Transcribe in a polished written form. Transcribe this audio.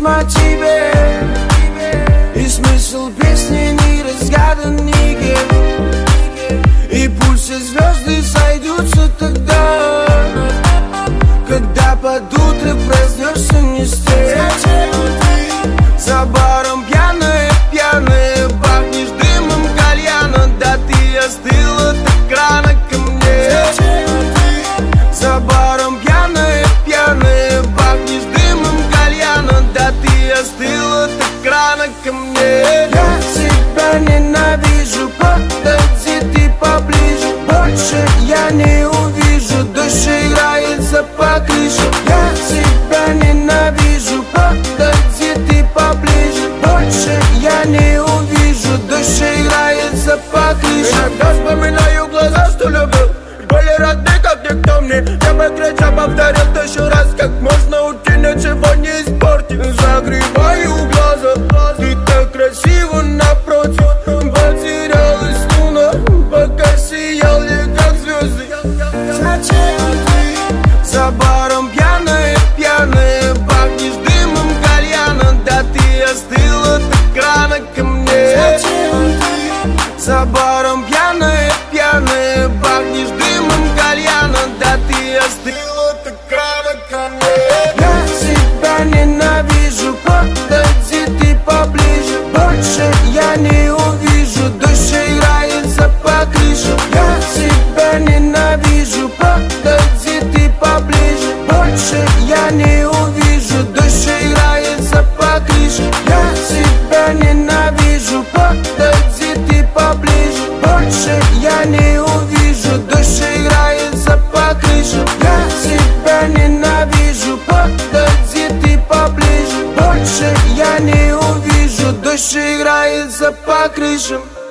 письма тебе, и смысл песни не разгадан никем. И пусть все звезды сойдутся тогда, когда под утро проснешься не с тем. За баром пьяная, пьяная, пахнешь дымом кальяна. Да ты остыла так рано ко мне. За баром пьяная, пьяная, пахнешь дымом кальяна. Да ты остыла так рано ко мне. Я тебя ненавижу, подойди ты поближе. Больше я не увижу, дождь играется по крыше. Я тебя ненавижу, подойди ты поближе. Больше я не увижу, дождь играется по крыше. Иногда вспоминаю глаза, что любил, были родны, как никто мне. Я бы крича повторил тысячу раз, как можно уйти, ничего не испортить. Загребаю глаза, ты так красиво напротив. Потерялась луна, пока сиял я как звезды. Зачем ты? За баром пьяная, пьяная, пахнешь дымом кальяна. Да ты остыла так рано ко мне. Зачем ты? За баром пьяная, пьяная, пахнешь дымом кальяна. Да ты остыла так рано ко мне. Я тебя ненавижу, подойди ты поближе. Больше я не увижу, дождь играется по крыше. Я тебя ненавижу, подойди ты поближе. Больше я не увижу, дождь играется по крыше. Я тебя ненавижу, подойди ты поближе. Больше я не увижу, дождь играется по крыше. Я тебя ненавижу, подойди ты поближе. Больше я не увижу, дождь играется по крышам.